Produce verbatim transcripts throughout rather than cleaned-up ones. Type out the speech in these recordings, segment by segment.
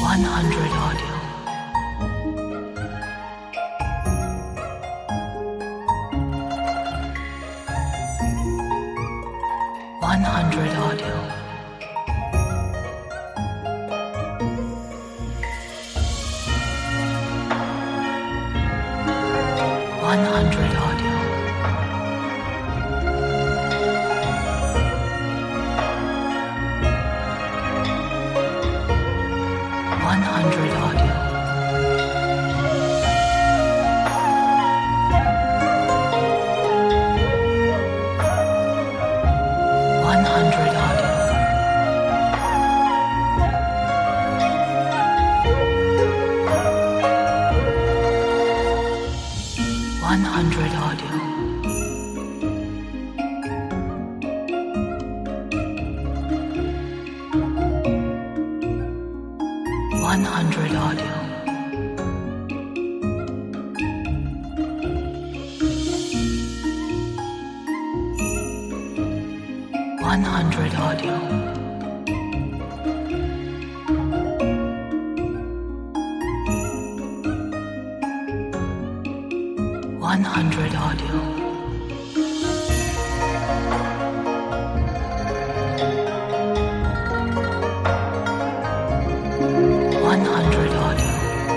one hundred audio. one hundred audio. one hundred audio. one hundred audio. one hundred audio. one hundred audio. one hundred audio. one hundred audio. one hundred audio. one hundred audio.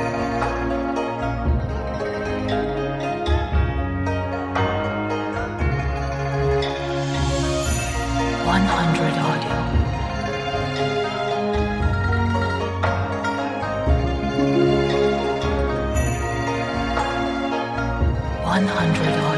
one hundred audio. one hundred audio.